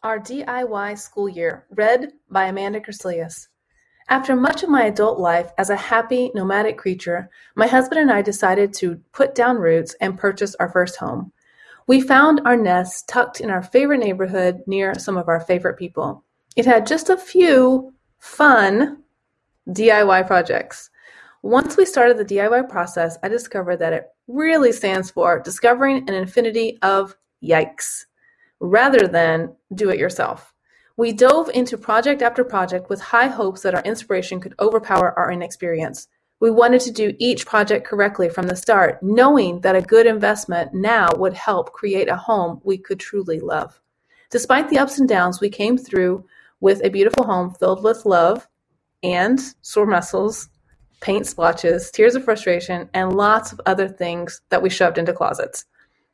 Our DIY School Year, read by Amanda Kerslius. After much of my adult life as a happy, nomadic creature, my husband and I decided to put down roots and purchase our first home. We found our nest tucked in our favorite neighborhood near some of our favorite people. It had just a few fun DIY projects. Once we started the DIY process, I discovered that it really stands for discovering an infinity of yikes, rather than do it yourself. We dove into project after project with high hopes that our inspiration could overpower our inexperience. We wanted to do each project correctly from the start, knowing that a good investment now would help create a home we could truly love. Despite the ups and downs, we came through with a beautiful home filled with love and sore muscles, paint splotches, tears of frustration, and lots of other things that we shoved into closets.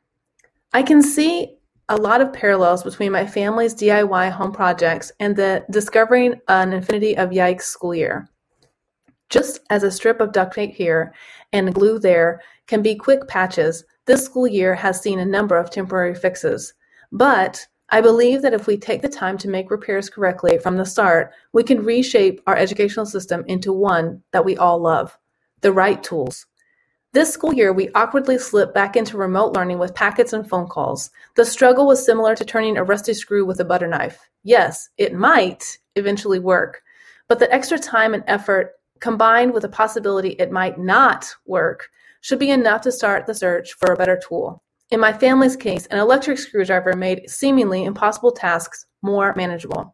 I can see a lot of parallels between my family's DIY home projects and the discovering an infinity of yikes school year. Just as a strip of duct tape here and glue there can be quick patches, this school year has seen a number of temporary fixes. But I believe that if we take the time to make repairs correctly from the start, we can reshape our educational system into one that we all love, the right tools. This school year, we awkwardly slipped back into remote learning with packets and phone calls. The struggle was similar to turning a rusty screw with a butter knife. Yes, it might eventually work, but the extra time and effort combined with the possibility it might not work should be enough to start the search for a better tool. In my family's case, an electric screwdriver made seemingly impossible tasks more manageable.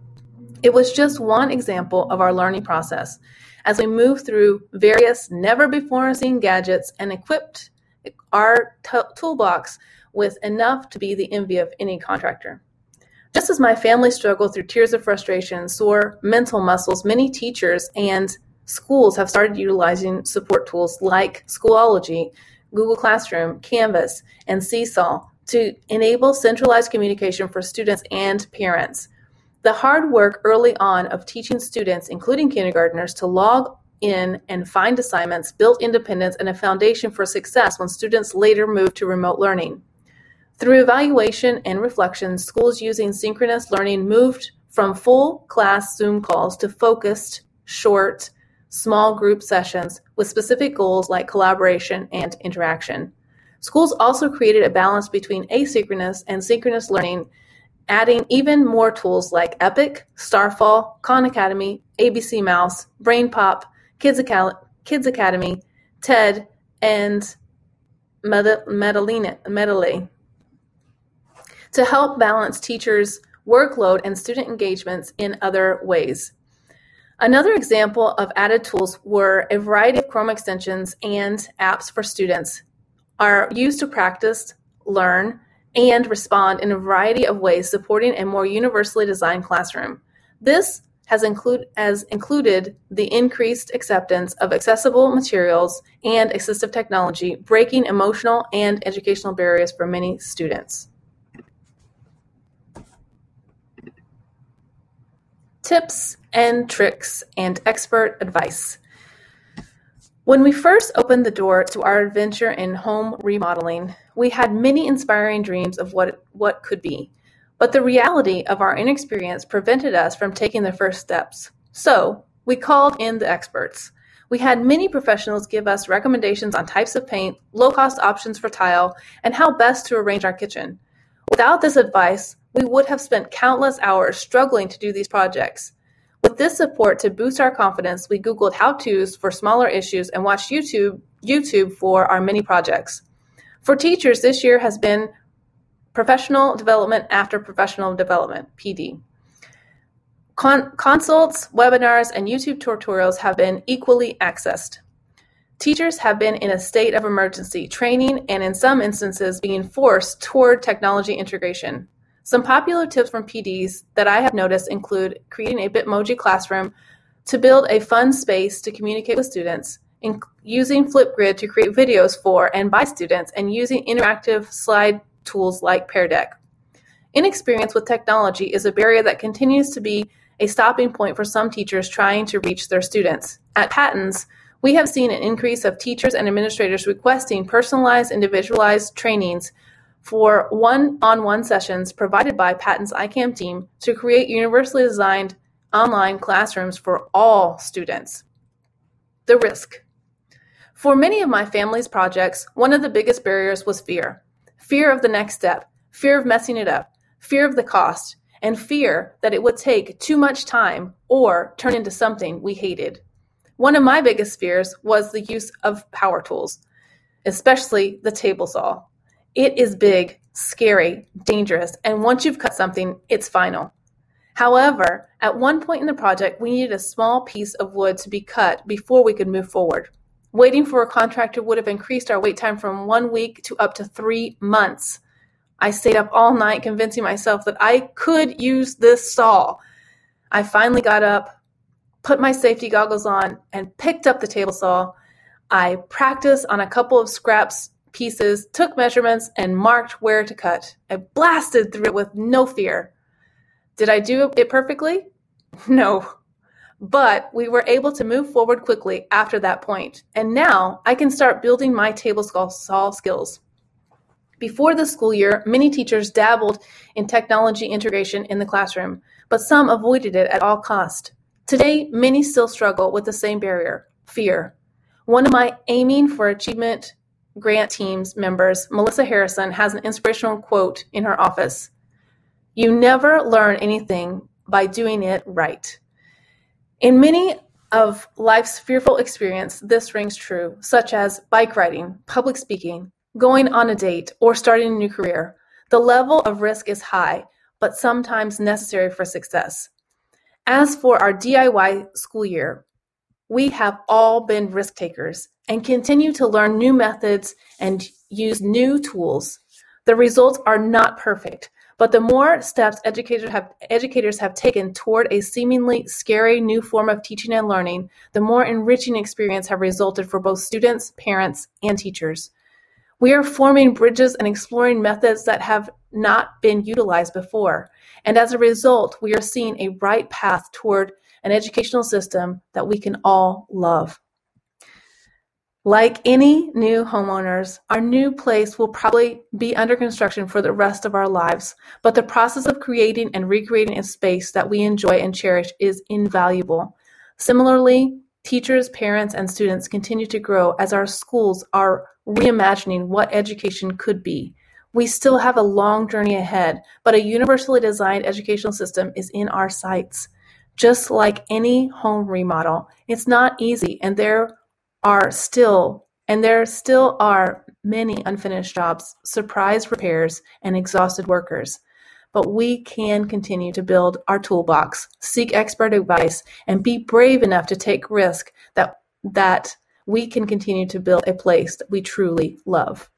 It was just one example of our learning process as we moved through various never-before-seen gadgets and equipped our toolbox with enough to be the envy of any contractor. Just as my family struggled through tears of frustration, sore mental muscles, many teachers and schools have started utilizing support tools like Schoology, Google Classroom, Canvas, and Seesaw to enable centralized communication for students and parents. The hard work early on of teaching students, including kindergartners, to log in and find assignments built independence and a foundation for success when students later moved to remote learning. Through evaluation and reflection, schools using synchronous learning moved from full class Zoom calls to focused, short, small group sessions with specific goals like collaboration and interaction. Schools also created a balance between asynchronous and synchronous learning, adding even more tools like Epic, Starfall, Khan Academy, ABC Mouse, BrainPop, Kids Academy, TED, and Medley to help balance teachers' workload and student engagements in other ways. Another example of added tools were a variety of Chrome extensions and apps for students are used to practice, learn, and respond in a variety of ways, supporting a more universally designed classroom. This has included the increased acceptance of accessible materials and assistive technology, breaking emotional and educational barriers for many students. Tips and tricks and expert advice. When we first opened the door to our adventure in home remodeling, we had many inspiring dreams of what could be, but the reality of our inexperience prevented us from taking the first steps. So we called in the experts. We had many professionals give us recommendations on types of paint, low-cost options for tile, and how best to arrange our kitchen. Without this advice, we would have spent countless hours struggling to do these projects. With this support to boost our confidence, we Googled how-tos for smaller issues and watched YouTube for our many projects. For teachers, this year has been professional development after professional development, PD. Consults, webinars, and YouTube tutorials have been equally accessed. Teachers have been in a state of emergency, training, and in some instances being forced toward technology integration. Some popular tips from PDs that I have noticed include creating a Bitmoji classroom to build a fun space to communicate with students, using Flipgrid to create videos for and by students, and using interactive slide tools like Pear Deck. Inexperience with technology is a barrier that continues to be a stopping point for some teachers trying to reach their students. At Pattons, we have seen an increase of teachers and administrators requesting personalized, individualized trainings for one-on-one sessions provided by Patton's ICAM team to create universally designed online classrooms for all students. The risk. For many of my family's projects, one of the biggest barriers was fear. Fear of the next step, fear of messing it up, fear of the cost, and fear that it would take too much time or turn into something we hated. One of my biggest fears was the use of power tools, especially the table saw. It is big, scary, dangerous, and once you've cut something, it's final. However, at one point in the project, we needed a small piece of wood to be cut before we could move forward. Waiting for a contractor would have increased our wait time from 1 week to up to 3 months. I stayed up all night convincing myself that I could use this saw. I finally got up, put my safety goggles on, and picked up the table saw. I practiced on a couple of scraps pieces, took measurements, and marked where to cut. I blasted through it with no fear. Did I do it perfectly? No. But we were able to move forward quickly after that point, and now I can start building my table saw skills. Before the school year, many teachers dabbled in technology integration in the classroom, but some avoided it at all cost. Today, many still struggle with the same barrier, fear. One of my Aiming for Achievement grant team's members, Melissa Harrison, has an inspirational quote in her office. "You never learn anything by doing it right." In many of life's fearful experience, this rings true, such as bike riding, public speaking, going on a date, or starting a new career. The level of risk is high, but sometimes necessary for success. As for our DIY school year, we have all been risk takers and continue to learn new methods and use new tools. The results are not perfect, but the more steps educators have taken toward a seemingly scary new form of teaching and learning, the more enriching experience have resulted for both students, parents, and teachers. We are forming bridges and exploring methods that have not been utilized before, and as a result, we are seeing a right path toward an educational system that we can all love. Like any new homeowners, our new place will probably be under construction for the rest of our lives, but the process of creating and recreating a space that we enjoy and cherish is invaluable. Similarly, teachers, parents, and students continue to grow as our schools are reimagining what education could be. We still have a long journey ahead, but a universally designed educational system is in our sights. Just like any home remodel, it's not easy, and there still are many unfinished jobs, surprise repairs, and exhausted workers. But we can continue to build our toolbox, seek expert advice, and be brave enough to take risk that we can continue to build a place that we truly love.